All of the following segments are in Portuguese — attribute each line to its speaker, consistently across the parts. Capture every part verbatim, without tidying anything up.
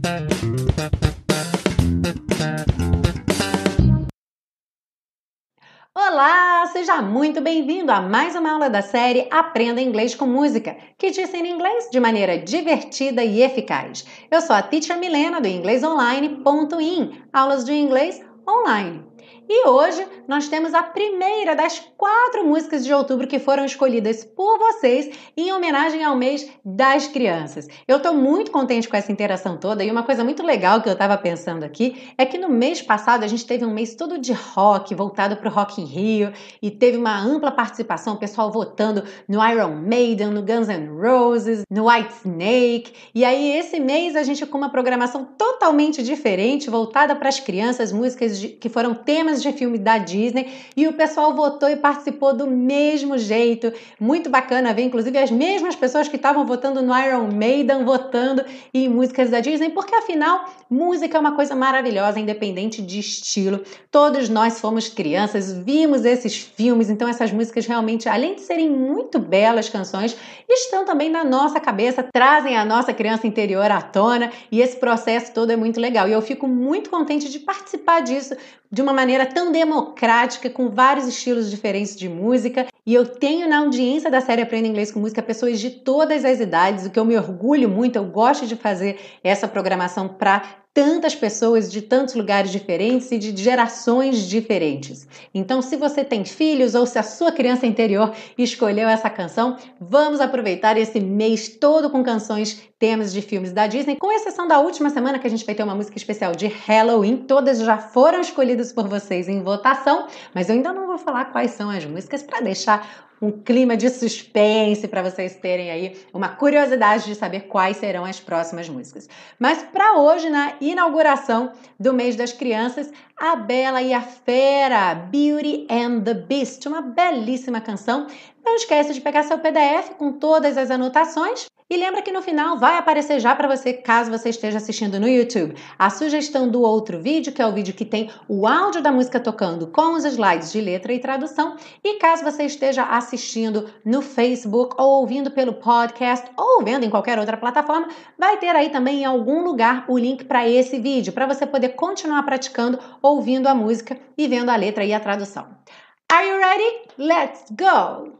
Speaker 1: Olá, seja muito bem-vindo a mais uma aula da série Aprenda Inglês com Música, que te ensina inglês de maneira divertida e eficaz. Eu sou a Teacher Milena do inglês online ponto in, aulas de inglês online. E hoje nós temos a primeira das quatro músicas de outubro que foram escolhidas por vocês em homenagem ao mês das crianças. Eu estou muito contente com essa interação toda e uma coisa muito legal que eu estava pensando aqui é que no mês passado a gente teve um mês todo de rock, voltado para o Rock in Rio, e teve uma ampla participação, o pessoal votando no Iron Maiden, no Guns N' Roses, no Whitesnake. E aí esse mês a gente com uma programação totalmente diferente, voltada para as crianças, músicas de, que foram temas de filme da Disney, e o pessoal votou e participou do mesmo jeito. Muito bacana ver, inclusive, as mesmas pessoas que estavam votando no Iron Maiden, votando em músicas da Disney, porque afinal, música é uma coisa maravilhosa, independente de estilo. Todos nós fomos crianças, vimos esses filmes, então essas músicas realmente, além de serem muito belas canções, estão também na nossa cabeça, trazem a nossa criança interior à tona, e esse processo todo é muito legal. E eu fico muito contente de participar disso de uma maneira tão democrática, com vários estilos diferentes de música. E eu tenho na audiência da série Aprenda Inglês com Música pessoas de todas as idades, o que eu me orgulho muito. Eu gosto de fazer essa programação para tantas pessoas de tantos lugares diferentes e de gerações diferentes. Então, se você tem filhos ou se a sua criança interior escolheu essa canção, vamos aproveitar esse mês todo com canções, temas de filmes da Disney, com exceção da última semana que a gente vai ter uma música especial de Halloween. Todas já foram escolhidas por vocês em votação, mas eu ainda não vou falar quais são as músicas para deixar um clima de suspense para vocês terem aí uma curiosidade de saber quais serão as próximas músicas. Mas para hoje, na inauguração do mês das crianças, A Bela e a Fera, Beauty and the Beast, uma belíssima canção. Não esquece de pegar seu P D F com todas as anotações. E lembra que no final vai aparecer já para você, caso você esteja assistindo no YouTube, a sugestão do outro vídeo, que é o vídeo que tem o áudio da música tocando com os slides de letra e tradução. E caso você esteja assistindo no Facebook ou ouvindo pelo podcast ou vendo em qualquer outra plataforma, vai ter aí também em algum lugar o link para esse vídeo, para você poder continuar praticando, ouvindo a música e vendo a letra e a tradução. Are you ready? Let's go!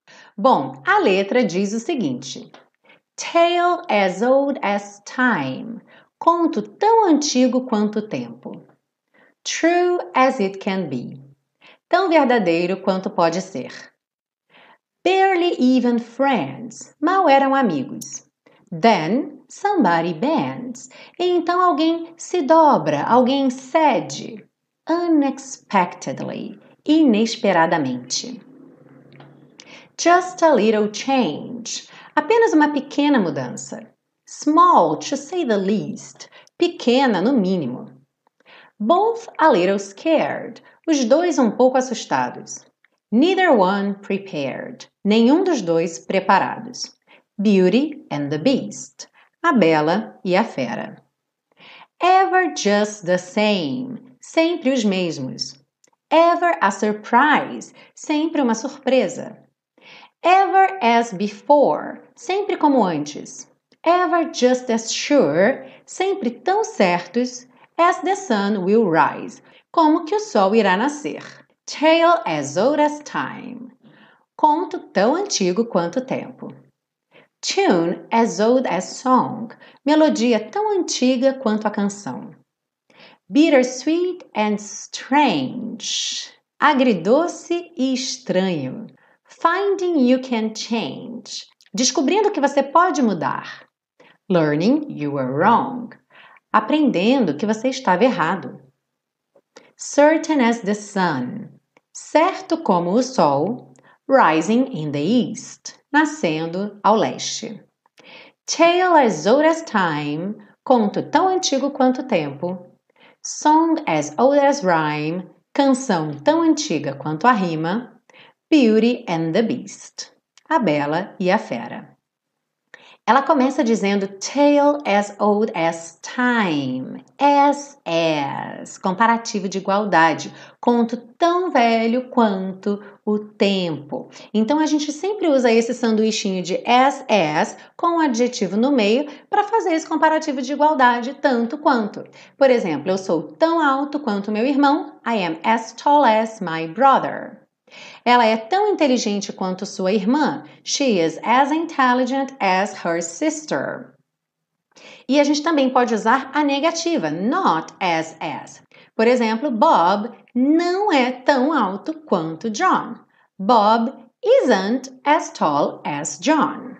Speaker 1: Bom, a letra diz o seguinte: Tale as old as time, conto tão antigo quanto o tempo. True as it can be, tão verdadeiro quanto pode ser. Barely even friends, mal eram amigos. Then somebody bends, e então alguém se dobra, alguém cede. Unexpectedly, inesperadamente. Just a little change, apenas uma pequena mudança. Small, to say the least, pequena no mínimo. Both a little scared, os dois um pouco assustados. Neither one prepared, nenhum dos dois preparados. Beauty and the Beast, a Bela e a Fera. Ever just the same, sempre os mesmos. Ever a surprise, sempre uma surpresa. Ever as before, sempre como antes. Ever just as sure, sempre tão certos. As the sun will rise, como que o sol irá nascer. Tale as old as time, conto tão antigo quanto o tempo. Tune as old as song, melodia tão antiga quanto a canção. Bittersweet and strange, agridoce e estranho. Finding you can change, descobrindo que você pode mudar. Learning you were wrong, aprendendo que você estava errado. Certain as the sun, certo como o sol. Rising in the east, nascendo ao leste. Tale as old as time, conto tão antigo quanto o tempo. Song as old as rhyme, canção tão antiga quanto a rima. Beauty and the Beast, a Bela e a Fera. Ela começa dizendo tale as old as time, as as, comparativo de igualdade, conto tão velho quanto o tempo. Então a gente sempre usa esse sanduichinho de as as com o adjetivo no meio para fazer esse comparativo de igualdade tanto quanto. Por exemplo, eu sou tão alto quanto meu irmão, I am as tall as my brother. Ela é tão inteligente quanto sua irmã. She is as intelligent as her sister. E a gente também pode usar a negativa, not as as. Por exemplo, Bob não é tão alto quanto John. Bob isn't as tall as John.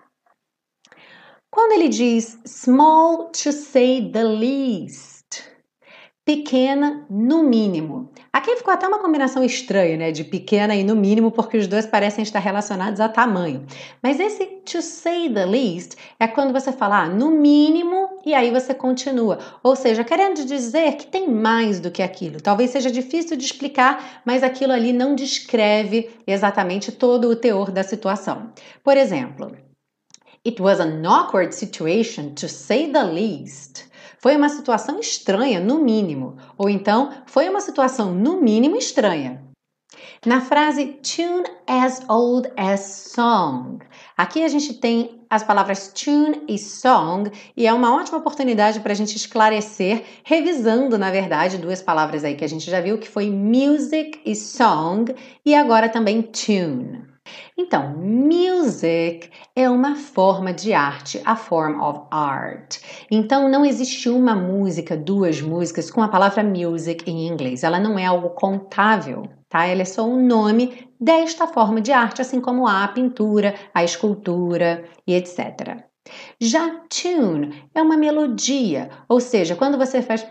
Speaker 1: Quando ele diz small to say the least, pequena no mínimo. Aqui ficou até uma combinação estranha, né, de pequena e no mínimo, porque os dois parecem estar relacionados a tamanho. Mas esse to say the least é quando você fala ah, no mínimo e aí você continua. Ou seja, querendo dizer que tem mais do que aquilo. Talvez seja difícil de explicar, mas aquilo ali não descreve exatamente todo o teor da situação. Por exemplo, it was an awkward situation to say the least. Foi uma situação estranha, no mínimo. Ou então, foi uma situação, no mínimo, estranha. Na frase tune as old as song, aqui a gente tem as palavras tune e song e é uma ótima oportunidade para a gente esclarecer, revisando, na verdade, duas palavras aí que a gente já viu, que foi music e song e agora também tune. Então, music é uma forma de arte, a form of art. Então, não existe uma música, duas músicas com a palavra music em inglês. Ela não é algo contável, tá? Ela é só um nome desta forma de arte, assim como a pintura, a escultura e etcétera. Já tune é uma melodia, ou seja, quando você faz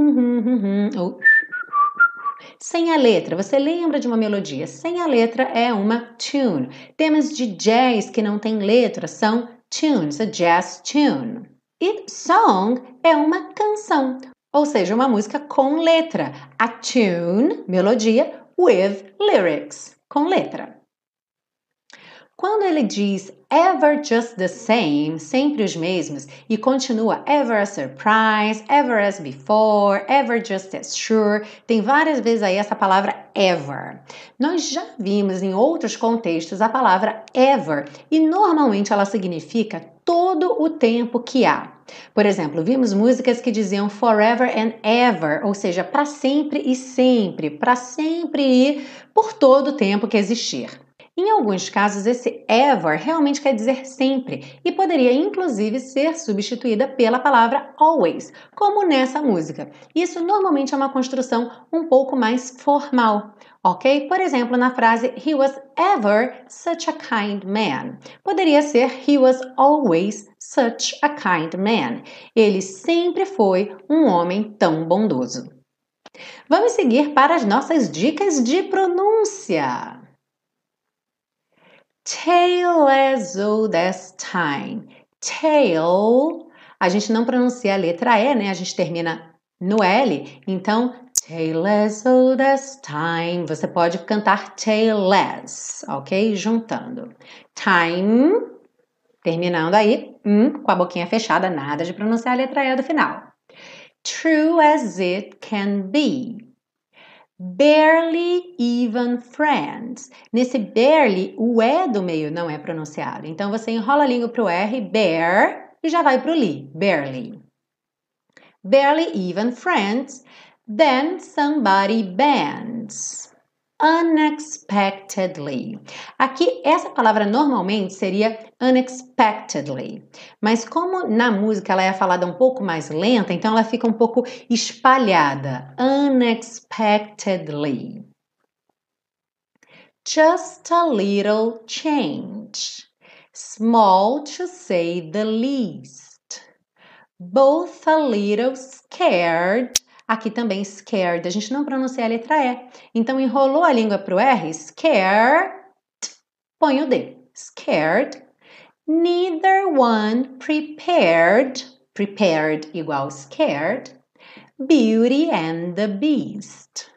Speaker 1: ou sem a letra, você lembra de uma melodia? Sem a letra é uma tune. Temas de jazz que não tem letra são tunes, a jazz tune. E song é uma canção, ou seja, uma música com letra. A tune, melodia, with lyrics, com letra. Quando ele diz ever just the same, sempre os mesmos, e continua ever a surprise, ever as before, ever just as sure, tem várias vezes aí essa palavra ever. Nós já vimos em outros contextos a palavra ever e normalmente ela significa todo o tempo que há. Por exemplo, vimos músicas que diziam forever and ever, ou seja, para sempre e sempre, para sempre e por todo o tempo que existir. Em alguns casos, esse ever realmente quer dizer sempre e poderia inclusive ser substituída pela palavra always, como nessa música. Isso normalmente é uma construção um pouco mais formal, ok? Por exemplo, na frase He was ever such a kind man. Poderia ser He was always such a kind man. Ele sempre foi um homem tão bondoso. Vamos seguir para as nossas dicas de pronúncia. Tale as old as time. Tale, a gente não pronuncia a letra E, né? A gente termina no L. Então, tale as old as time. Você pode cantar tale as, ok? Juntando. Time, terminando aí, hum, com a boquinha fechada, nada de pronunciar a letra E do final. True as it can be. Barely even friends. Nesse barely, o E do meio não é pronunciado. Então, você enrola a língua para o R, bear, e já vai para o li, barely. Barely even friends. Then somebody bends. Unexpectedly. Aqui, essa palavra normalmente seria unexpectedly. Mas como na música ela é falada um pouco mais lenta, então ela fica um pouco espalhada. Unexpectedly. Just a little change. Small to say the least. Both a little scared. Aqui também scared, a gente não pronuncia a letra E. Então, enrolou a língua para o R, scared, põe o D. Scared. Neither one prepared, prepared igual scared. Beauty and the Beast.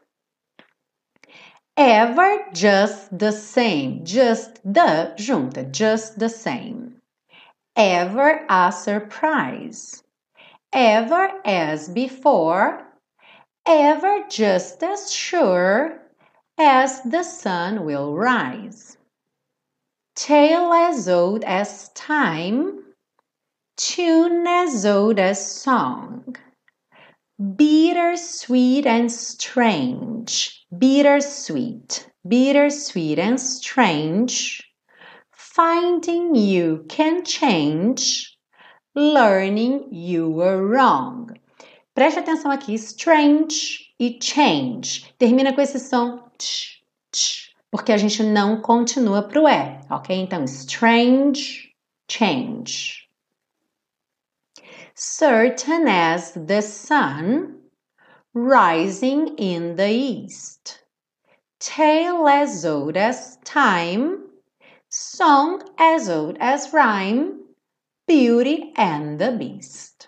Speaker 1: Ever just the same, just the junta, just the same. ever a surprise. Ever as before, ever just as sure as the sun will rise. Tale as old as time, tune as old as song. Bittersweet and strange, bittersweet, bittersweet and strange. Finding you can change, learning you were wrong. Preste atenção aqui, strange e change. Termina com esse som tch, tch, porque a gente não continua para o E, ok? Então, strange, change. Certain as the sun, rising in the east. Tale as old as time, song as old as rhyme, Beauty and the Beast.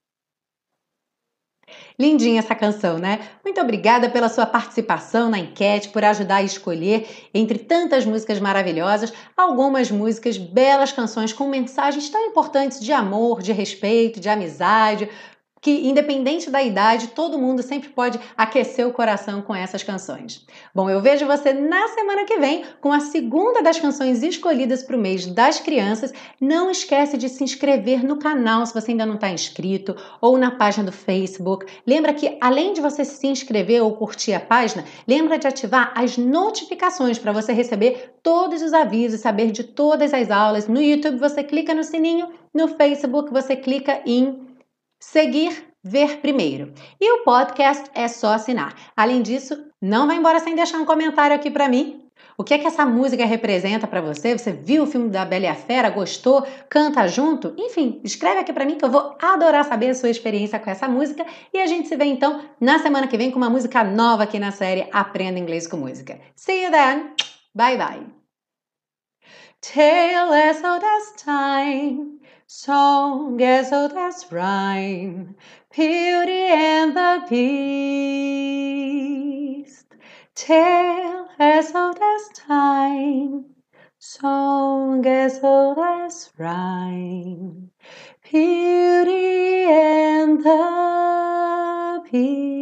Speaker 1: Lindinha essa canção, né? Muito obrigada pela sua participação na enquete, por ajudar a escolher entre tantas músicas maravilhosas, algumas músicas, belas canções com mensagens tão importantes de amor, de respeito, de amizade, que independente da idade, todo mundo sempre pode aquecer o coração com essas canções. Bom, eu vejo você na semana que vem com a segunda das canções escolhidas para o mês das crianças. Não esquece de se inscrever no canal se você ainda não está inscrito ou na página do Facebook. Lembra que além de você se inscrever ou curtir a página, lembra de ativar as notificações para você receber todos os avisos, saber de todas as aulas. No YouTube você clica no sininho, no Facebook você clica em seguir, ver primeiro. E o podcast é só assinar. Além disso, não vai embora sem deixar um comentário aqui para mim. O que é que essa música representa para você? Você viu o filme da Bela e a Fera? Gostou? Canta junto? Enfim, escreve aqui para mim que eu vou adorar saber a sua experiência com essa música. E a gente se vê então na semana que vem com uma música nova aqui na série Aprenda Inglês com Música. See you then! Bye bye! Tale as old as time, song as old as rhyme, Beauty and the Beast. Tale as old as time, song as old as rhyme, Beauty and the Beast.